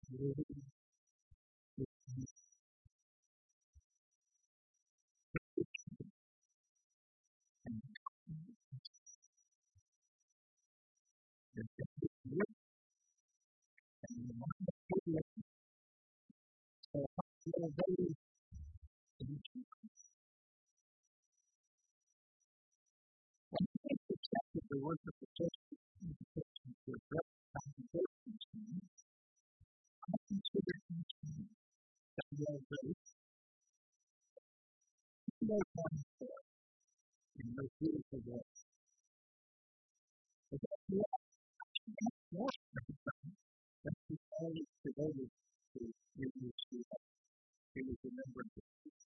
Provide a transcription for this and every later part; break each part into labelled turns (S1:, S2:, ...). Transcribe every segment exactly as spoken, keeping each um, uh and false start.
S1: The work of the church to address congregations I consider that we are very no one for in no beautiful way. But that we are more than we always devoted to in which we have to remember the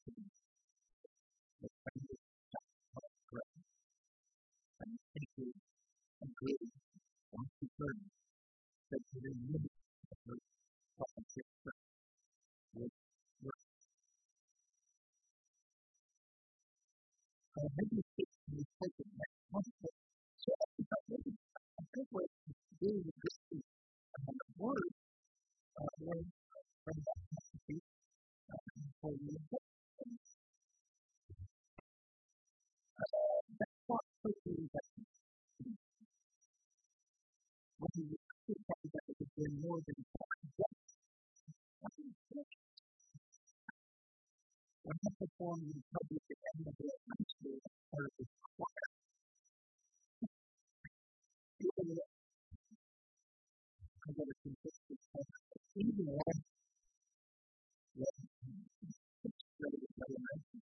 S1: the kind of prayer and thank you and good and concern that we remember the public prayer with work. Uh, maybe it's the focus next month. So I think I really I think what do with this is uh, the word uh, when from that message uh, for you. That's not quickly that when you see something that is doing more than one when you perform in public at the end of the high school as part of the choir, even if I got a consistent even when when it's really elementary,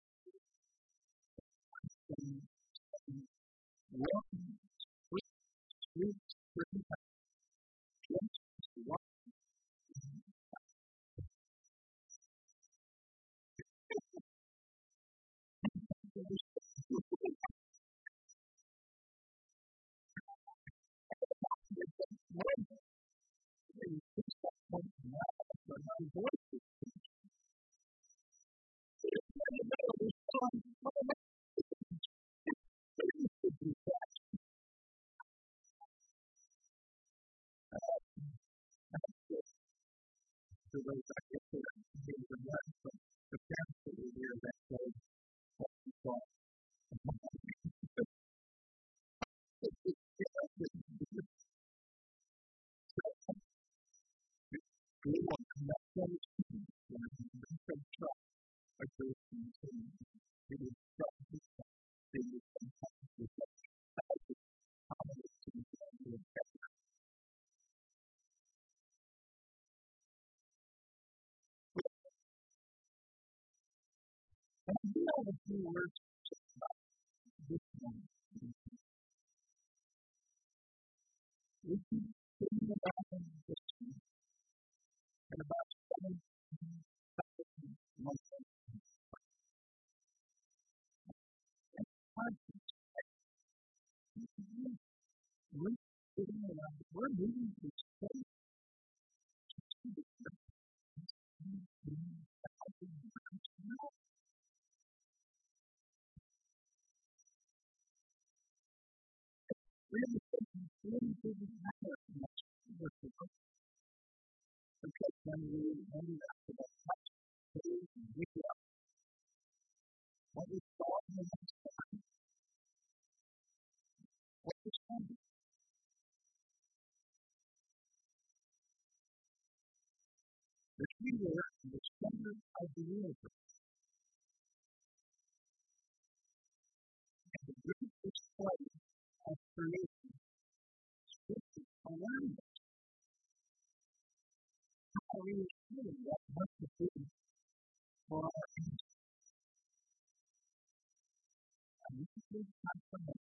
S1: when walking streets, streets, streets, walking, when you see someone now, but my voice is the way back into it. There was a letter from the parents that were there that day, what we saw. We want to not finish when we can trust a person to be trust they will sometimes be accommodated to the better. And we have a few words about this one. We can think about this one and about seven months time. We're sitting around, we're moving to space. Really, really didn't matter much what the book because when we ended up with a touch page and we got what we saw in the next time, what was coming. The creator and the center of the universe and the great display of creation scripted around us. How we were feeling what must have been for our answer. And this is the confirmation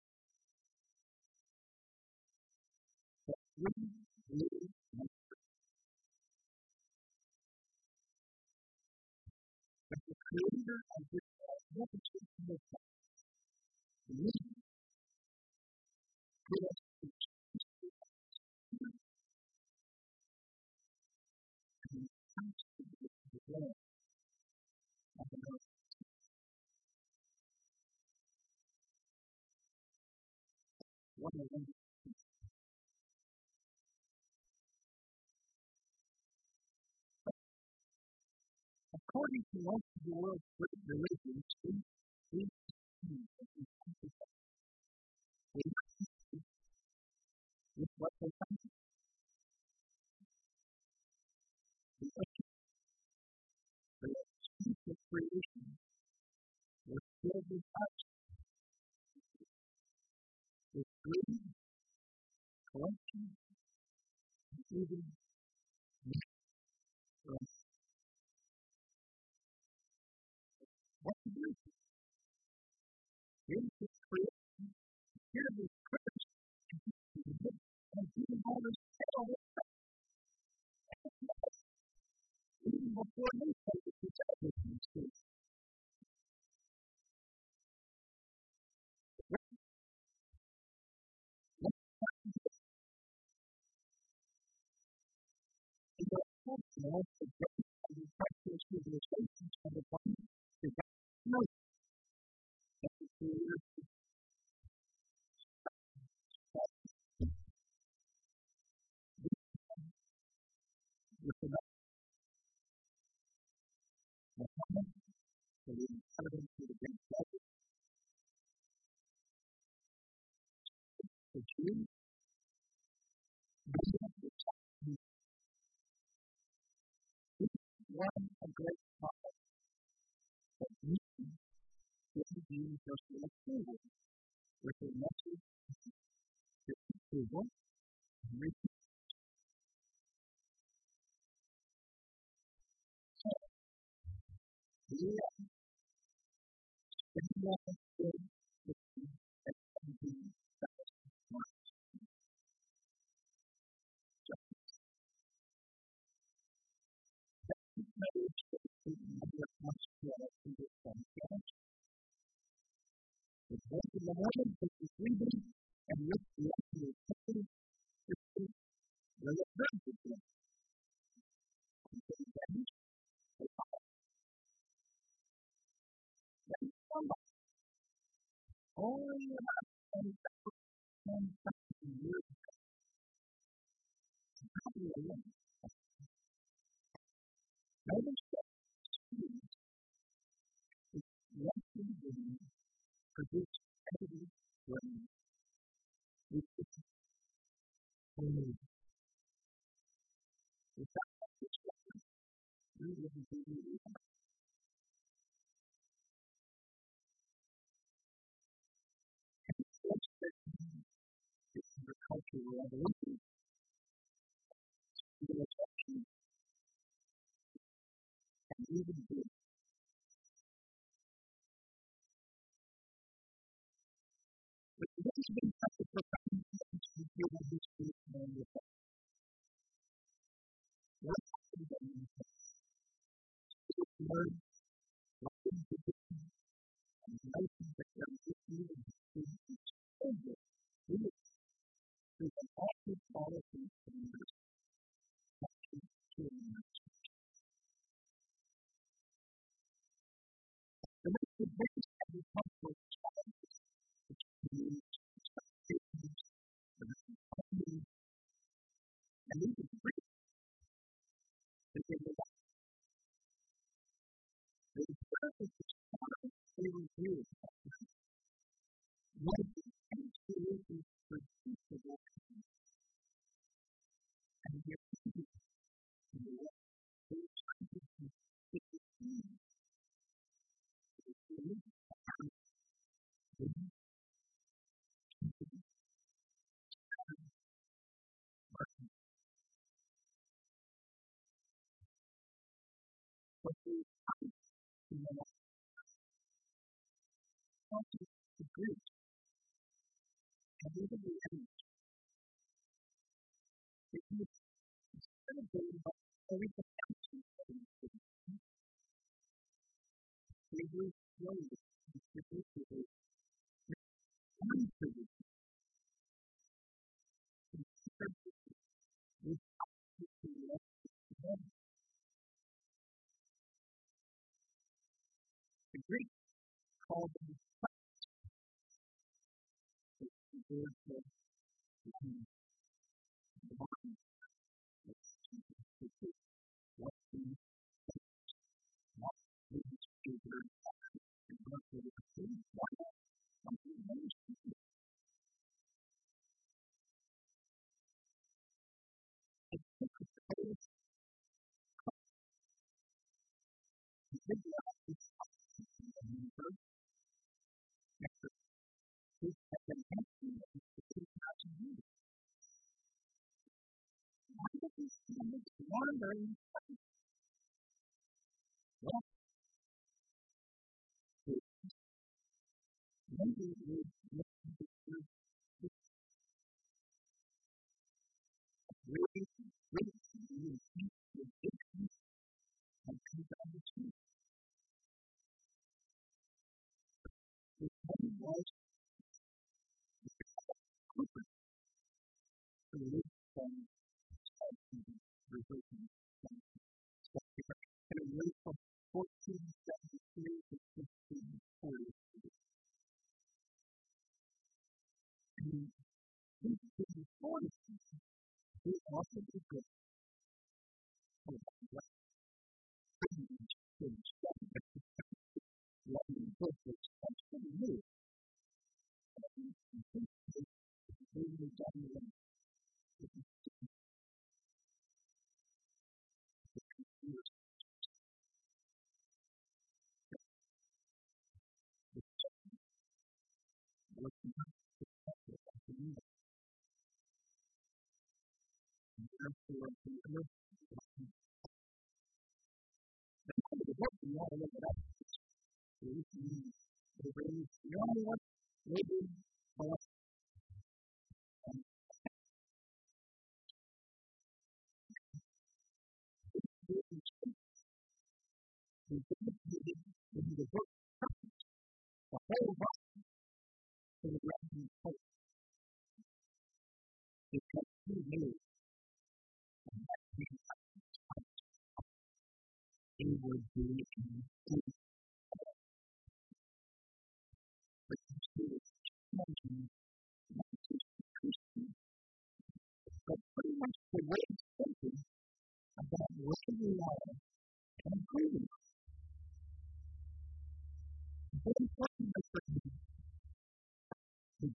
S1: that we really make that the creator of this world never took this up. We put us to and comes to the world of the earth. What a wonderful according to most of the world's great religions, we we we with what they come to the the creation was filled with us, with greed, corruption, even from what to do. Here's the creation, here's the curse, and even all this hell, even before they take it to everything. So, you know, the great and the practice civilizations of the body, the God knows that the creator with the Muhammad, so we have them to the great judge, the Jews, one a great prophet that needs to be universal approval with a message of approval and reaching the everyone is good with the activity that is not just message that is never much better to the content. The voice of the Lord is reading and with the actual company is the observed of them. And so that is the power. That is somebody. Only about ten thousand years ago. Probably alone. Notice that students is resting in produce evidence when we could only without that discussion, we wouldn't be able to expect the cultural revolution, civilization, and even the but this has been such a profound thing to feel in this group and with us. What happened when we learn what is the difference and the license that we are receiving and students over really through the active policy and the action to the most important and the comfort challenges which we expectations of the economy and even free that they will not be perfect as far as they review what is the absolutely predictable and the activity in the world. They are trying to fit the team to the team and they need to be working. But they have to know how to agree and even the end. If you instead of going about everything else you say, they will slowly and predictably one thing with the rest of them. The Greeks called them the word for one, one, what the Why not? Something very simple. It took a place to figure out this universe after this had been empty and two thousand years. Why did these humans wander in space? Well, maybe we look at the earth really, really, really deep prediction and come down to truth. The one was Cooper who lived from reversing and it lived from fourteen seventy-three to fifteen forty. And in fifteen forty, he also did good for what privilege to study what he did was actually new. And he thinks that he was done with years working on the new therefore the earth. And the book we all look it up. You know what? Maybe well, um, we dedicated in the book the whole book to the Latin Pope because he knew that he would be in good mention, not just Christian, but pretty much the way it's thinking about where we are and improving. Very important for him to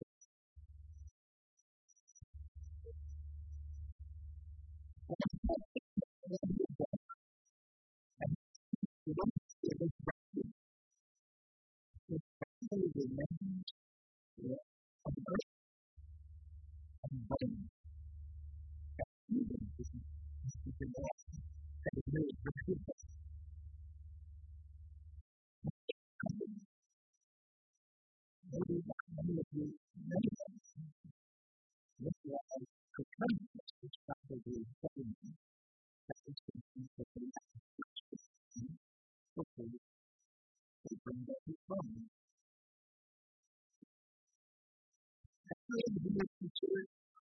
S1: you don't see this really remains on earth and brain. Even if you can walk and it really repeats it. Maybe many of you, many of you, look at Copernicus, which probably is saying that this is the thing that hopefully will bring that to from. Actually, the English teacher,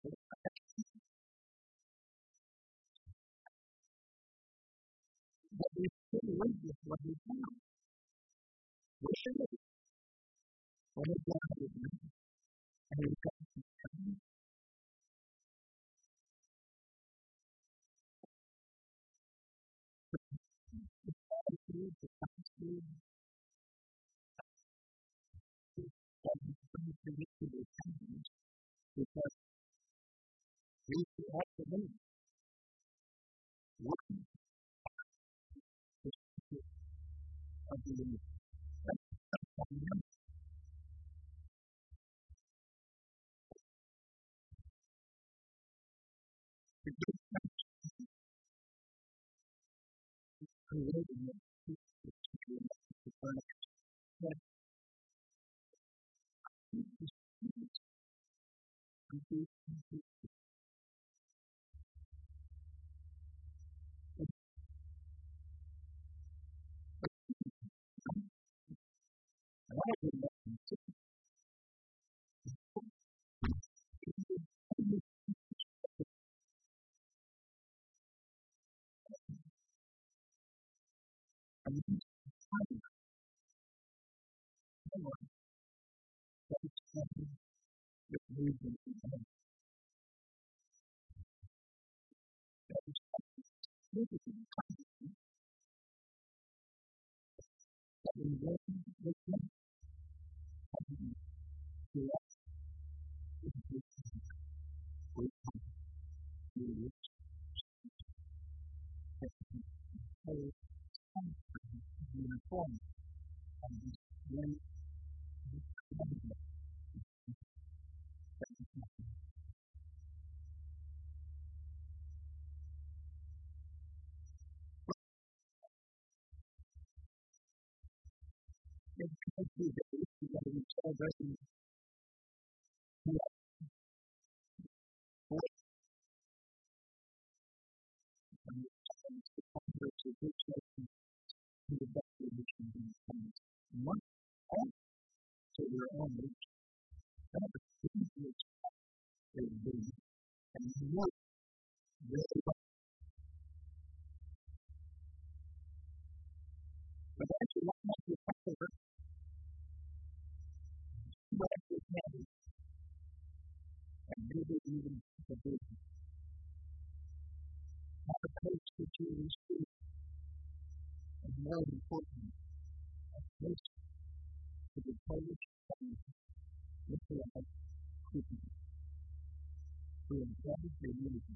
S1: that we still live with what we found. We should live. What is God with me? And we've got to be coming. The attitude, the attitude, that we bring to it to the attitude, because we have to live. What is the spirit of the Lord? That's what we know. The good creating it, the furniture, that is complete. And all of them, and we can find more that is coming with movement and that is moving that we learn with them. form of this great commandment that we have. In country that we are celebrating the fourth and the times the Congress of which nation to the best of which can be found. One also to their own nation. That is the which they do. And you look very well. But actually, what might be popular, what is heavy, and maybe even the big. How the coach that you receive is more important than most to the Polish and Lithuanian people who intend to use